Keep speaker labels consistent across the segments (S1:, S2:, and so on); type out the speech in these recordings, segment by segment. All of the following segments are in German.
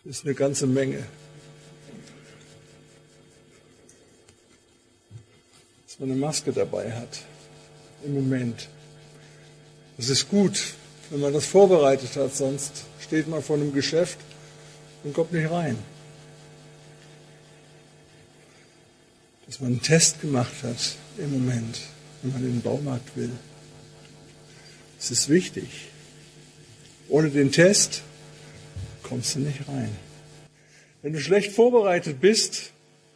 S1: Das ist eine ganze Menge. Dass man eine Maske dabei hat, im Moment. Das ist gut, wenn man das vorbereitet hat, sonst steht man vor einem Geschäft und kommt nicht rein. Dass man einen Test gemacht hat im Moment, wenn man in den Baumarkt will. Das ist wichtig. Ohne den Test kommst du nicht rein. Wenn du schlecht vorbereitet bist,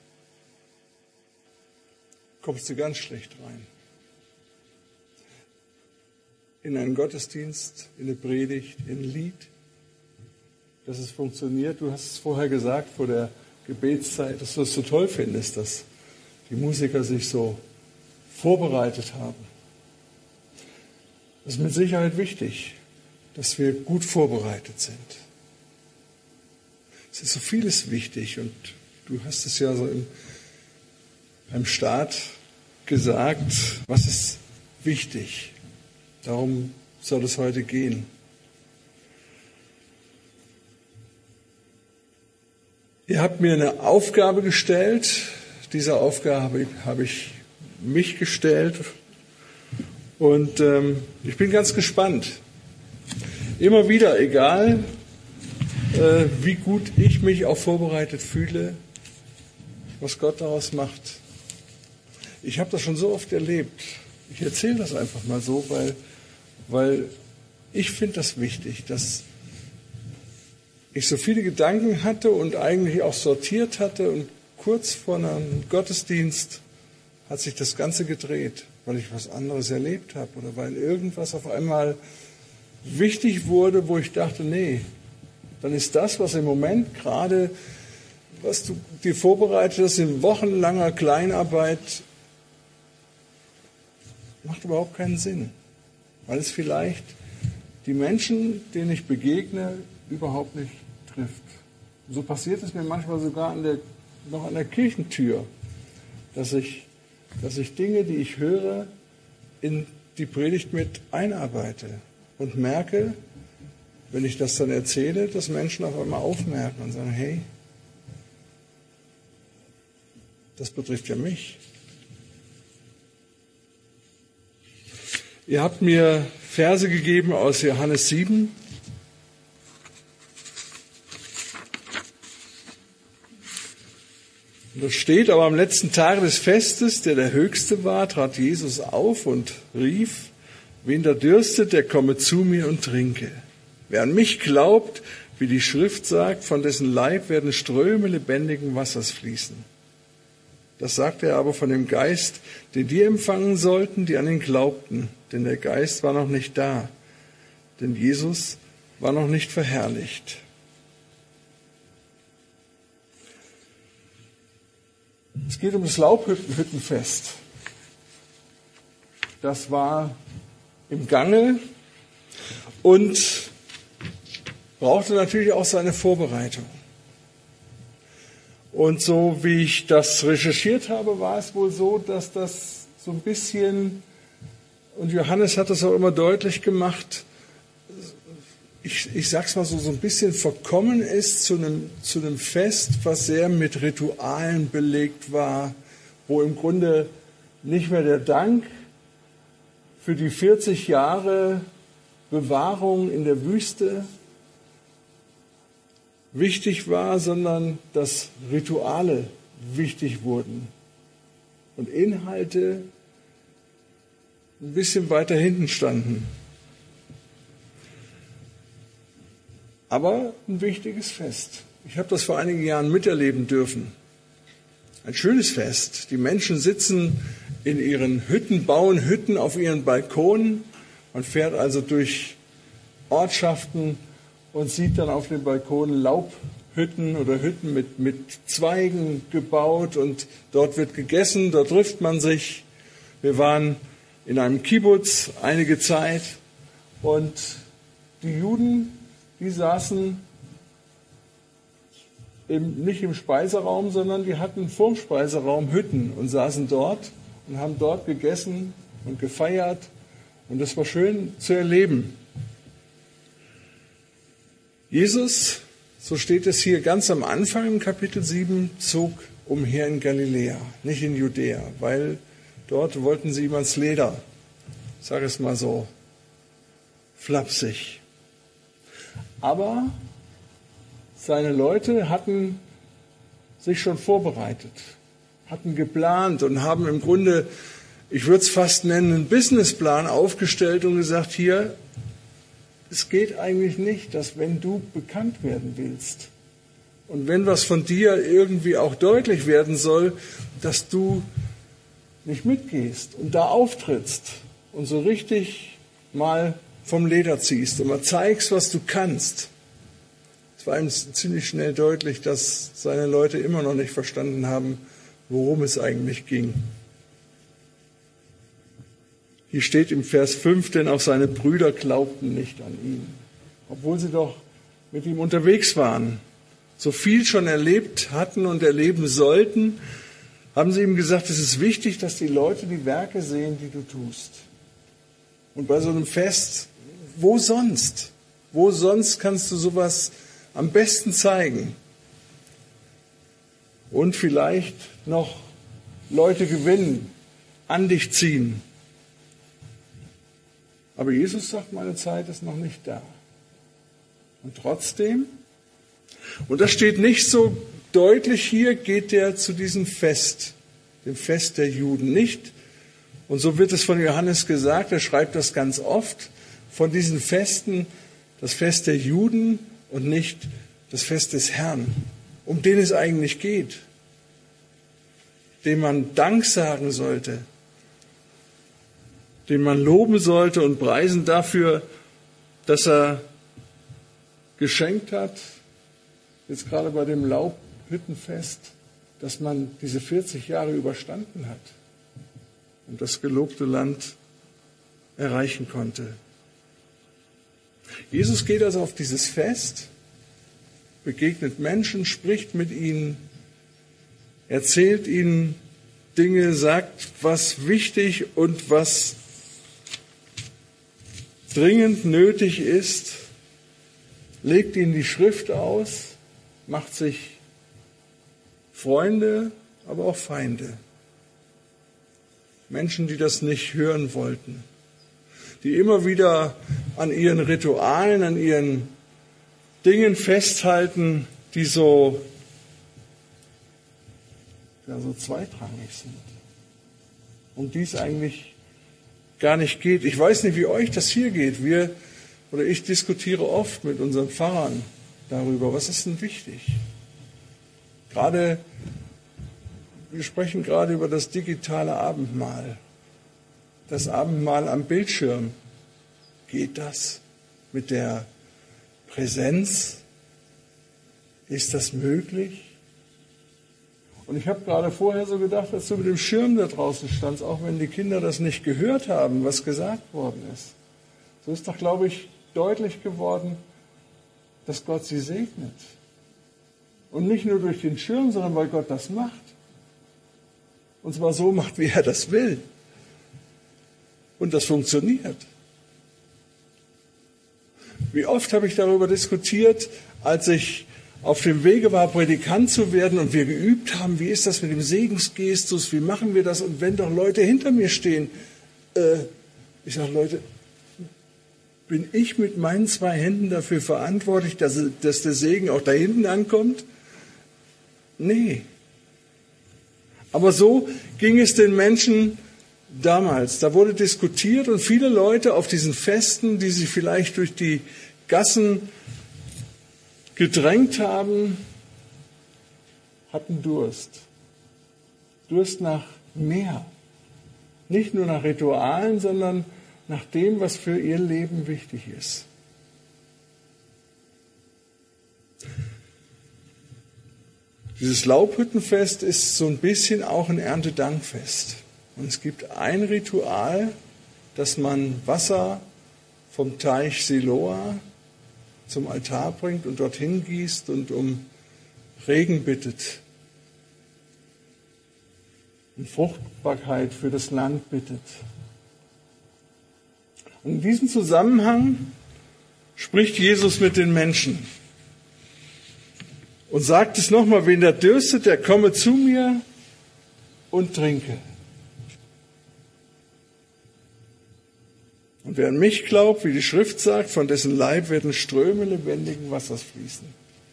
S1: kommst du ganz schlecht rein. In einen Gottesdienst, in eine Predigt, in ein Lied, dass es funktioniert. Du hast es vorher gesagt, vor der Gebetszeit, dass du es so toll findest, dass die Musiker sich so vorbereitet haben. Das ist mit Sicherheit wichtig, dass wir gut vorbereitet sind. Es ist so vieles wichtig und du hast es ja so beim Start gesagt, was ist wichtig. Darum soll es heute gehen. Ihr habt mir eine Aufgabe gestellt. Dieser Aufgabe habe ich mich gestellt. Und ich bin ganz gespannt. Immer wieder, egal wie gut ich mich auch vorbereitet fühle, was Gott daraus macht. Ich habe das schon so oft erlebt. Ich erzähle das einfach mal so, weil ich finde das wichtig, dass ich so viele Gedanken hatte und eigentlich auch sortiert hatte und kurz vor einem Gottesdienst hat sich das Ganze gedreht, weil ich was anderes erlebt habe oder weil irgendwas auf einmal wichtig wurde, wo ich dachte, nee, dann ist das, was im Moment gerade, was du dir vorbereitet hast, in wochenlanger Kleinarbeit, macht überhaupt keinen Sinn, weil es vielleicht die Menschen, denen ich begegne, überhaupt nicht trifft. So passiert es mir manchmal sogar noch an der Kirchentür, dass ich Dinge, die ich höre, in die Predigt mit einarbeite und merke, wenn ich das dann erzähle, dass Menschen auf einmal aufmerken und sagen, hey, das betrifft ja mich. Ihr habt mir Verse gegeben aus Johannes 7. Und da steht, aber am letzten Tag des Festes, der Höchste war, trat Jesus auf und rief, wen da dürstet, der komme zu mir und trinke. Wer an mich glaubt, wie die Schrift sagt, von dessen Leib werden Ströme lebendigen Wassers fließen. Das sagte er aber von dem Geist, den die empfangen sollten, die an ihn glaubten. Denn der Geist war noch nicht da. Denn Jesus war noch nicht verherrlicht. Es geht um das Laubhüttenfest. Das war im Gange und brauchte natürlich auch seine Vorbereitung. Und so wie ich das recherchiert habe, war es wohl so, dass das so ein bisschen, und Johannes hat das auch immer deutlich gemacht, ich sag's mal so ein bisschen verkommen ist zu einem Fest, was sehr mit Ritualen belegt war, wo im Grunde nicht mehr der Dank für die 40 Jahre Bewahrung in der Wüste wichtig war, sondern dass Rituale wichtig wurden und Inhalte ein bisschen weiter hinten standen. Aber ein wichtiges Fest. Ich habe das vor einigen Jahren miterleben dürfen. Ein schönes Fest. Die Menschen sitzen in ihren Hütten, bauen Hütten auf ihren Balkonen. Man fährt also durch Ortschaften und sieht dann auf den Balkonen Laubhütten oder Hütten mit Zweigen gebaut und dort wird gegessen, dort trifft man sich. Wir waren in einem Kibbutz einige Zeit und die Juden, die saßen nicht im Speiseraum, sondern die hatten vorm Speiseraum Hütten und saßen dort und haben dort gegessen und gefeiert und das war schön zu erleben. Jesus so steht es hier ganz am Anfang im Kapitel 7, zog umher in Galiläa, nicht in Judäa, weil dort wollten sie ihm ans Leder. Ich sage es mal so flapsig. Aber seine Leute hatten sich schon vorbereitet, hatten geplant und haben im Grunde, ich würde es fast nennen, einen Businessplan aufgestellt und gesagt, hier, es geht eigentlich nicht, dass wenn du bekannt werden willst und wenn was von dir irgendwie auch deutlich werden soll, dass du nicht mitgehst und da auftrittst und so richtig mal vom Leder ziehst und mal zeigst, was du kannst. Es war ihm ziemlich schnell deutlich, dass seine Leute immer noch nicht verstanden haben, worum es eigentlich ging. Hier steht im Vers 5, denn auch seine Brüder glaubten nicht an ihn, obwohl sie doch mit ihm unterwegs waren. So viel schon erlebt hatten und erleben sollten, haben sie ihm gesagt, es ist wichtig, dass die Leute die Werke sehen, die du tust. Und bei so einem Fest, wo sonst? Wo sonst kannst du sowas am besten zeigen? Und vielleicht noch Leute gewinnen, an dich ziehen. Aber Jesus sagt, meine Zeit ist noch nicht da. Und trotzdem, und das steht nicht so deutlich hier, geht er zu diesem Fest, dem Fest der Juden nicht. Und so wird es von Johannes gesagt, er schreibt das ganz oft, von diesen Festen, das Fest der Juden und nicht das Fest des Herrn, um den es eigentlich geht, dem man Dank sagen sollte, den man loben sollte und preisen dafür, dass er geschenkt hat, jetzt gerade bei dem Laubhüttenfest, dass man diese 40 Jahre überstanden hat und das gelobte Land erreichen konnte. Jesus geht also auf dieses Fest, begegnet Menschen, spricht mit ihnen, erzählt ihnen Dinge, sagt, was wichtig und was dringend nötig ist, legt ihnen die Schrift aus, macht sich Freunde, aber auch Feinde. Menschen, die das nicht hören wollten, die immer wieder an ihren Ritualen, an ihren Dingen festhalten, die so zweitrangig sind. Um die es eigentlich gar nicht geht. Ich weiß nicht, wie euch das hier geht. Ich diskutiere oft mit unseren Pfarrern darüber, was ist denn wichtig? Wir sprechen gerade über das digitale Abendmahl. Das Abendmahl am Bildschirm. Geht das mit der Präsenz? Ist das möglich? Und ich habe gerade vorher so gedacht, als du mit dem Schirm da draußen standst, auch wenn die Kinder das nicht gehört haben, was gesagt worden ist. So ist doch, glaube ich, deutlich geworden, dass Gott sie segnet. Und nicht nur durch den Schirm, sondern weil Gott das macht. Und zwar so macht, wie er das will. Und das funktioniert. Wie oft habe ich darüber diskutiert, als ich auf dem Wege war, Predikant zu werden und wir geübt haben, wie ist das mit dem Segensgestus, wie machen wir das? Und wenn doch Leute hinter mir stehen, ich sage, Leute, bin ich mit meinen 2 Händen dafür verantwortlich, dass der Segen auch da hinten ankommt? Nee. Aber so ging es den Menschen damals. Da wurde diskutiert und viele Leute auf diesen Festen, die sich vielleicht durch die Gassen gedrängt haben, hatten Durst. Durst nach mehr. Nicht nur nach Ritualen, sondern nach dem, was für ihr Leben wichtig ist. Dieses Laubhüttenfest ist so ein bisschen auch ein Erntedankfest. Und es gibt ein Ritual, dass man Wasser vom Teich Siloa zum Altar bringt und dorthin gießt und um Regen bittet. Um Fruchtbarkeit für das Land bittet. Und in diesem Zusammenhang spricht Jesus mit den Menschen. Und sagt es nochmal, wen da dürstet, der komme zu mir und trinke. Und wer an mich glaubt, wie die Schrift sagt, von dessen Leib werden Ströme lebendigen Wassers fließen.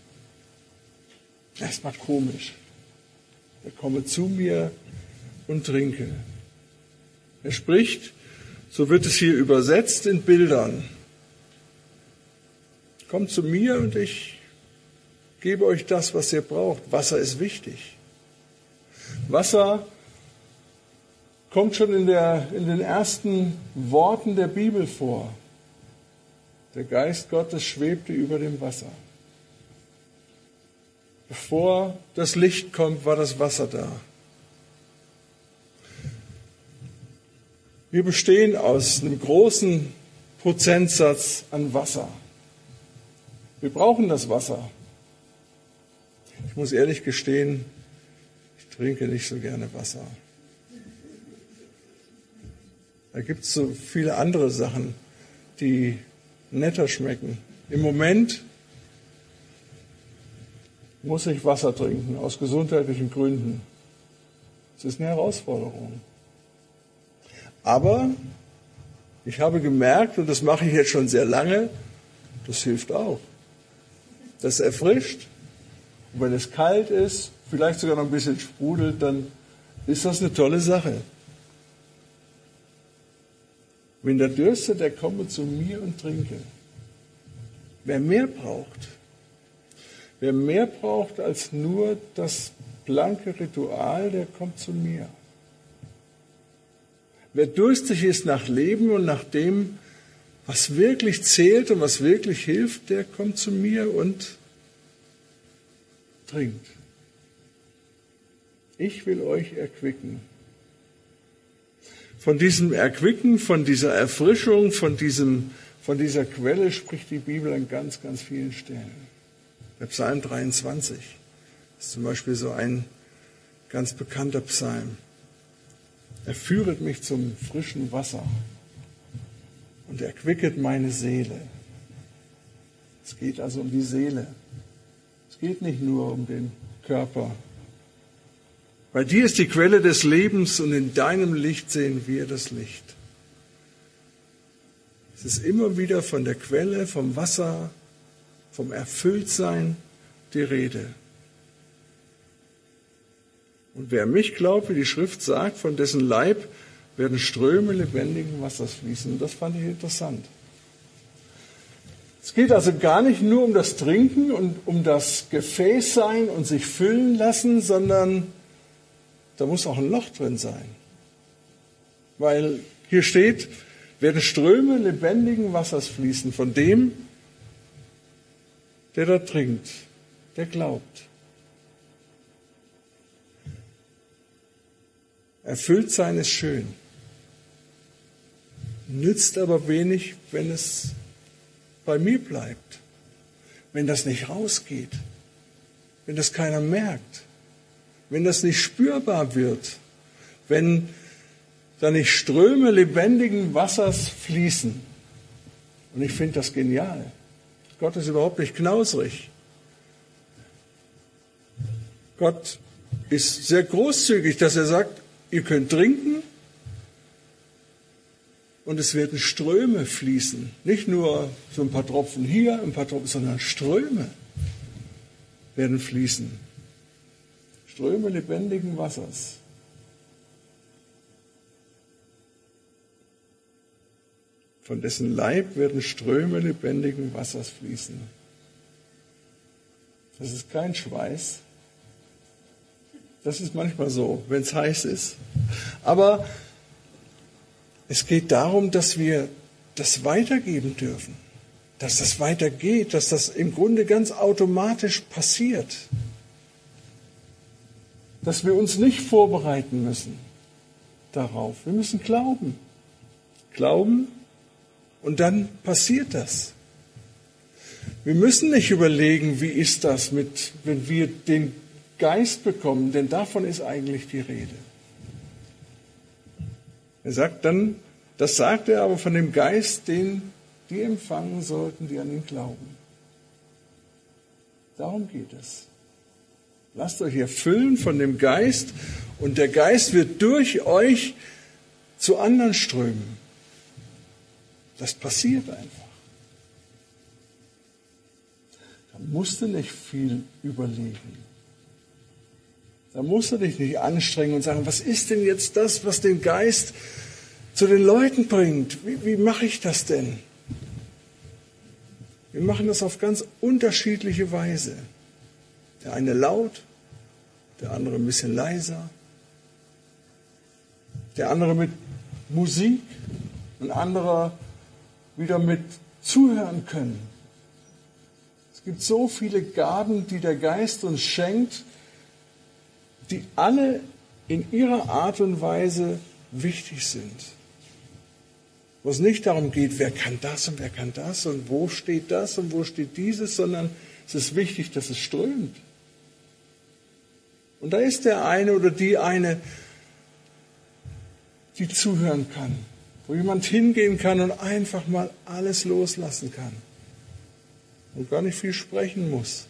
S1: Erstmal komisch. Er komme zu mir und trinke. Er spricht, so wird es hier übersetzt, in Bildern. Kommt zu mir und ich gebe euch das, was ihr braucht. Wasser ist wichtig. Wasser kommt schon in den ersten Worten der Bibel vor. Der Geist Gottes schwebte über dem Wasser. Bevor das Licht kommt, war das Wasser da. Wir bestehen aus einem großen Prozentsatz an Wasser. Wir brauchen das Wasser. Ich muss ehrlich gestehen, ich trinke nicht so gerne Wasser. Da gibt es so viele andere Sachen, die netter schmecken. Im Moment muss ich Wasser trinken, aus gesundheitlichen Gründen. Es ist eine Herausforderung. Aber ich habe gemerkt, und das mache ich jetzt schon sehr lange, das hilft auch. Das erfrischt. Und wenn es kalt ist, vielleicht sogar noch ein bisschen sprudelt, dann ist das eine tolle Sache. Wenn der dürstet, der komme zu mir und trinke. Wer mehr braucht als nur das blanke Ritual, der kommt zu mir. Wer durstig ist nach Leben und nach dem, was wirklich zählt und was wirklich hilft, der kommt zu mir und trinkt. Ich will euch erquicken. Von diesem Erquicken, von dieser Erfrischung, von dieser Quelle spricht die Bibel an ganz, ganz vielen Stellen. Der Psalm 23 ist zum Beispiel so ein ganz bekannter Psalm. Er führet mich zum frischen Wasser und erquicket meine Seele. Es geht also um die Seele. Es geht nicht nur um den Körper. Bei dir ist die Quelle des Lebens und in deinem Licht sehen wir das Licht. Es ist immer wieder von der Quelle, vom Wasser, vom Erfülltsein die Rede. Und wer mich glaubt, wie die Schrift sagt, von dessen Leib werden Ströme lebendigen Wassers fließen. Und das fand ich interessant. Es geht also gar nicht nur um das Trinken und um das Gefäß sein und sich füllen lassen, sondern da muss auch ein Loch drin sein. Weil hier steht, werden Ströme lebendigen Wassers fließen von dem, der da trinkt, der glaubt. Erfüllt sein ist schön, nützt aber wenig, wenn es bei mir bleibt, wenn das nicht rausgeht, wenn das keiner merkt, wenn das nicht spürbar wird, wenn da nicht Ströme lebendigen Wassers fließen. Und ich finde das genial. Gott ist überhaupt nicht knausrig. Gott ist sehr großzügig, dass er sagt, ihr könnt trinken und es werden Ströme fließen. Nicht nur so ein paar Tropfen hier, ein paar Tropfen, sondern Ströme werden fließen. Ströme lebendigen Wassers. Von dessen Leib werden Ströme lebendigen Wassers fließen. Das ist kein Schweiß. Das ist manchmal so, wenn es heiß ist. Aber es geht darum, dass wir das weitergeben dürfen. Dass das weitergeht, dass das im Grunde ganz automatisch passiert. Dass wir uns nicht vorbereiten müssen darauf. Wir müssen glauben. Glauben und dann passiert das. Wir müssen nicht überlegen, wie ist das wenn wir den Geist bekommen, denn davon ist eigentlich die Rede. Er sagt dann, das sagt er aber von dem Geist, den die empfangen sollten, die an ihn glauben. Darum geht es. Lasst euch erfüllen von dem Geist und der Geist wird durch euch zu anderen strömen. Das passiert einfach. Da musst du nicht viel überlegen. Da musst du dich nicht anstrengen und sagen, was ist denn jetzt das, was den Geist zu den Leuten bringt? Wie mache ich das denn? Wir machen das auf ganz unterschiedliche Weise. Der eine laut, der andere ein bisschen leiser, der andere mit Musik, ein anderer wieder mit zuhören können. Es gibt so viele Gaben, die der Geist uns schenkt, die alle in ihrer Art und Weise wichtig sind. Wo es nicht darum geht, wer kann das und wo steht das und wo steht dieses, sondern es ist wichtig, dass es strömt. Und da ist der eine oder die eine, die zuhören kann, wo jemand hingehen kann und einfach mal alles loslassen kann und gar nicht viel sprechen muss,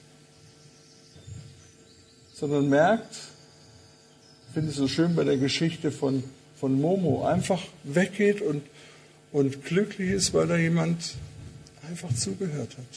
S1: sondern merkt, ich finde es so schön bei der Geschichte von Momo, einfach weggeht und glücklich ist, weil da jemand einfach zugehört hat.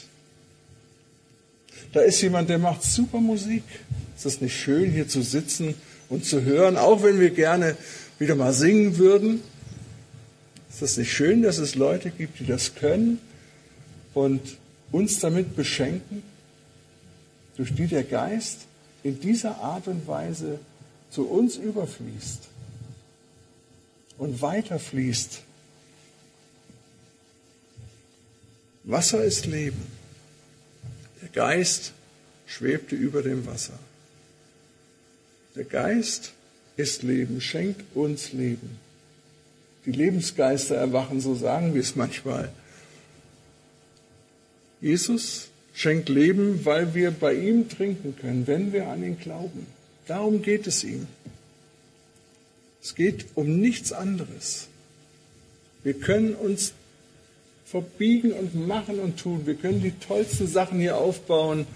S1: Da ist jemand, der macht super Musik. Ist das nicht schön, hier zu sitzen und zu hören, auch wenn wir gerne wieder mal singen würden? Ist das nicht schön, dass es Leute gibt, die das können und uns damit beschenken, durch die der Geist in dieser Art und Weise zu uns überfließt und weiterfließt? Wasser ist Leben. Der Geist schwebte über dem Wasser. Der Geist ist Leben, schenkt uns Leben. Die Lebensgeister erwachen, so sagen wir es manchmal. Jesus schenkt Leben, weil wir bei ihm trinken können, wenn wir an ihn glauben. Darum geht es ihm. Es geht um nichts anderes. Wir können uns verbiegen und machen und tun. Wir können die tollsten Sachen hier aufbauen.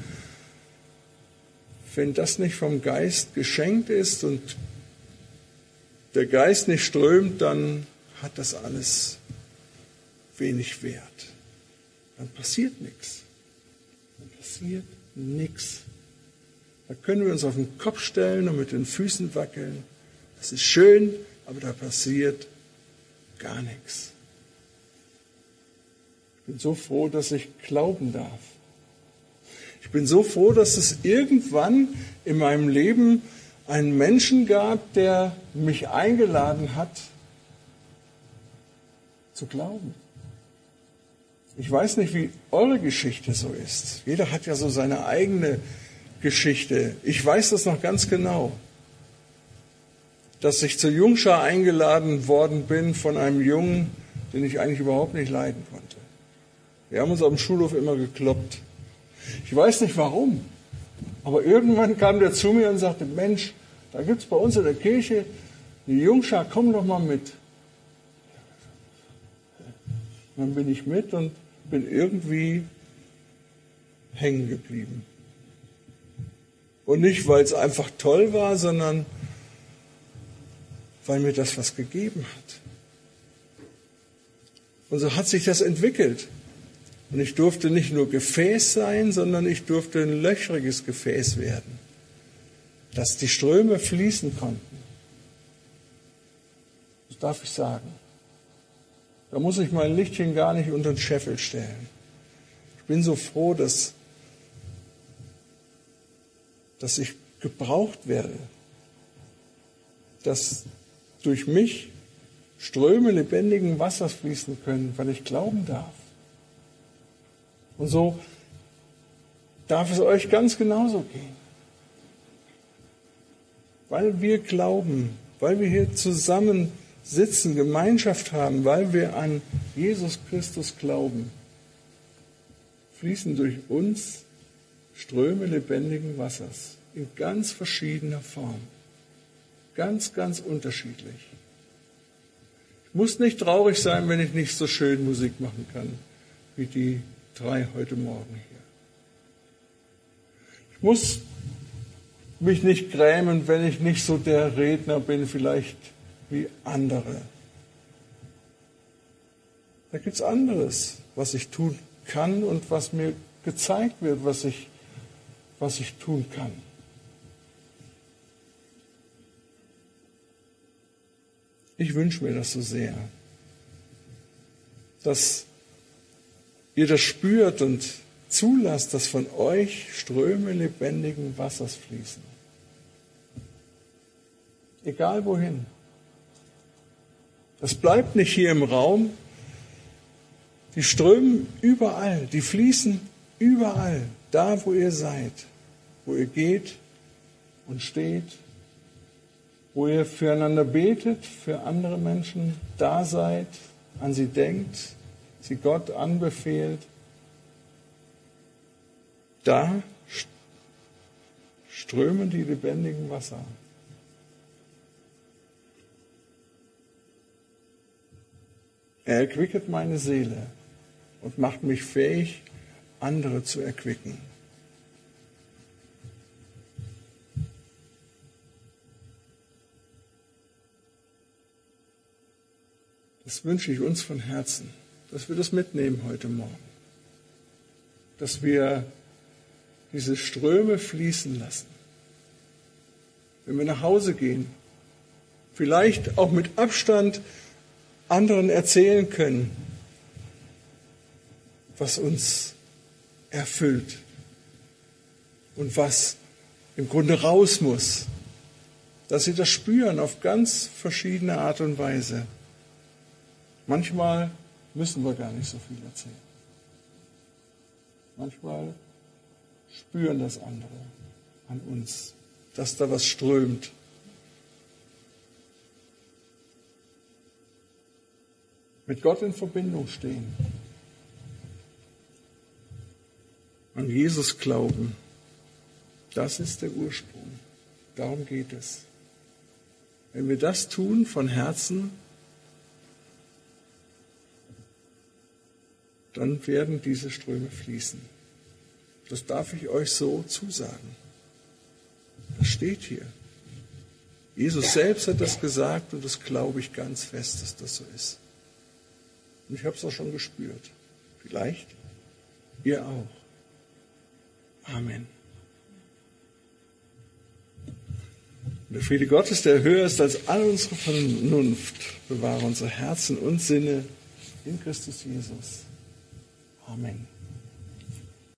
S1: Wenn das nicht vom Geist geschenkt ist und der Geist nicht strömt, dann hat das alles wenig Wert. Dann passiert nichts. Dann passiert nichts. Da können wir uns auf den Kopf stellen und mit den Füßen wackeln. Das ist schön, aber da passiert gar nichts. Ich bin so froh, dass ich glauben darf. Ich bin so froh, dass es irgendwann in meinem Leben einen Menschen gab, der mich eingeladen hat, zu glauben. Ich weiß nicht, wie eure Geschichte so ist. Jeder hat ja so seine eigene Geschichte. Ich weiß das noch ganz genau, dass ich zur Jungschar eingeladen worden bin von einem Jungen, den ich eigentlich überhaupt nicht leiden konnte. Wir haben uns auf dem Schulhof immer gekloppt. Ich weiß nicht warum, aber irgendwann kam der zu mir und sagte, Mensch, da gibt es bei uns in der Kirche eine Jungschar, komm doch mal mit. Und dann bin ich mit und bin irgendwie hängen geblieben. Und nicht, weil es einfach toll war, sondern weil mir das was gegeben hat. Und so hat sich das entwickelt. Und ich durfte nicht nur Gefäß sein, sondern ich durfte ein löchriges Gefäß werden, dass die Ströme fließen konnten. Das darf ich sagen. Da muss ich mein Lichtchen gar nicht unter den Scheffel stellen. Ich bin so froh, dass ich gebraucht werde, dass durch mich Ströme lebendigen Wassers fließen können, weil ich glauben darf. Und so darf es euch ganz genauso gehen. Weil wir glauben, weil wir hier zusammen sitzen, Gemeinschaft haben, weil wir an Jesus Christus glauben, fließen durch uns Ströme lebendigen Wassers in ganz verschiedener Form. Ganz, ganz unterschiedlich. Ich muss nicht traurig sein, wenn ich nicht so schön Musik machen kann, wie die 3 heute Morgen hier. Ich muss mich nicht grämen, wenn ich nicht so der Redner bin, vielleicht wie andere. Da gibt es anderes, was ich tun kann und was mir gezeigt wird, was ich tun kann. Ich wünsche mir das so sehr, dass ihr das spürt und zulasst, dass von euch Ströme lebendigen Wassers fließen. Egal wohin. Das bleibt nicht hier im Raum. Die strömen überall, die fließen überall, da wo ihr seid, wo ihr geht und steht, wo ihr füreinander betet, für andere Menschen da seid, an sie denkt, sie Gott anbefehlt. Da strömen die lebendigen Wasser. Er erquicket meine Seele und macht mich fähig, andere zu erquicken. Das wünsche ich uns von Herzen, dass wir das mitnehmen heute Morgen. Dass wir diese Ströme fließen lassen. Wenn wir nach Hause gehen, vielleicht auch mit Abstand anderen erzählen können, was uns erfüllt und was im Grunde raus muss. Dass sie das spüren auf ganz verschiedene Art und Weise. Manchmal müssen wir gar nicht so viel erzählen. Manchmal spüren das andere an uns, dass da was strömt. Mit Gott in Verbindung stehen. An Jesus glauben. Das ist der Ursprung. Darum geht es. Wenn wir das tun von Herzen, dann werden diese Ströme fließen. Das darf ich euch so zusagen. Das steht hier. Jesus selbst hat das gesagt und das glaube ich ganz fest, dass das so ist. Und ich habe es auch schon gespürt. Vielleicht ihr auch. Amen. Und der Friede Gottes, der höher ist als all unsere Vernunft, bewahre unsere Herzen und Sinne in Christus Jesus. Amen.